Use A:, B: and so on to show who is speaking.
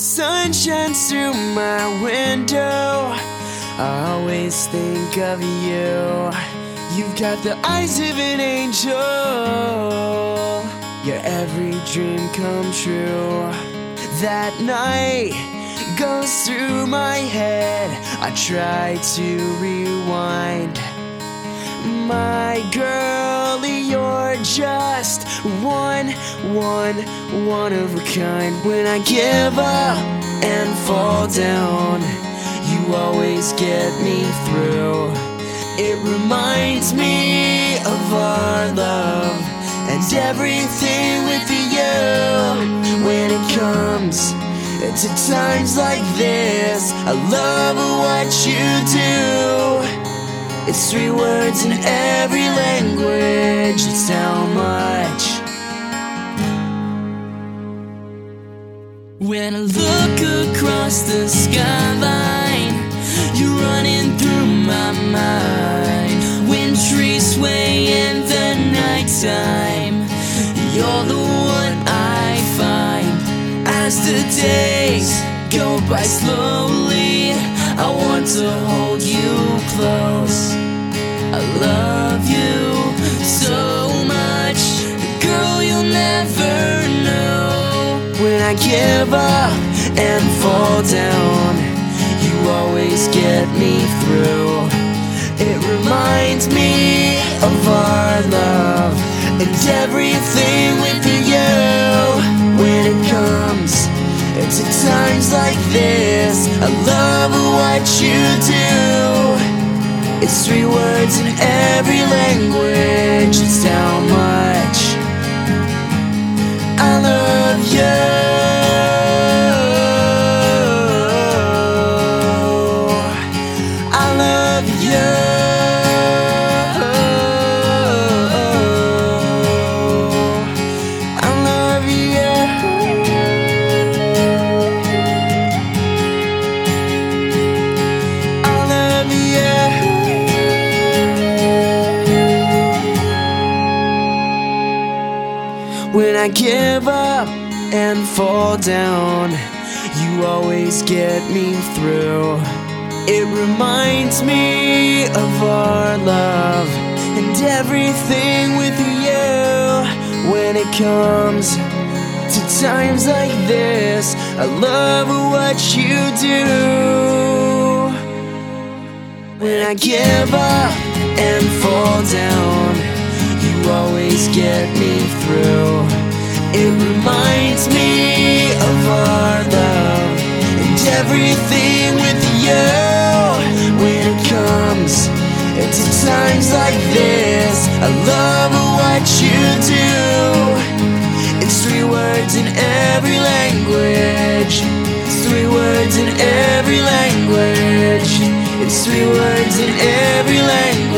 A: sun shines through my window, I always think of you. You've got the eyes of an angel, your every dream come true. That night goes through my head, I try to rewind. My girl, you're just one of a kind. When I give up and fall down, you always get me through. It reminds me of our love and everything with you. When it comes to times like this, I love what you do. It's 3 words in every language, it's how much. When I look across the skyline, you're running through my mind. When trees sway in the nighttime, you're the one I find. As the days go by slowly, I want to hold you close. I love you so much, girl, you'll never know. When I give up and fall down, you always get me through. It reminds me of our love and everything with you. When it comes to times like this, I love what you do. It's 3 words in every language, it's how much I love you. I love you. I love you. I love you. When I give up and fall down, you always get me through. It reminds me of our love and everything with you. When it comes to times like this, I love what you do. When I give up and fall down, you always get me through. It reminds me of our love and everything with you. When it comes to times like this, I love what you do. It's 3 words in every language. It's 3 words in every language. It's 3 words in every language.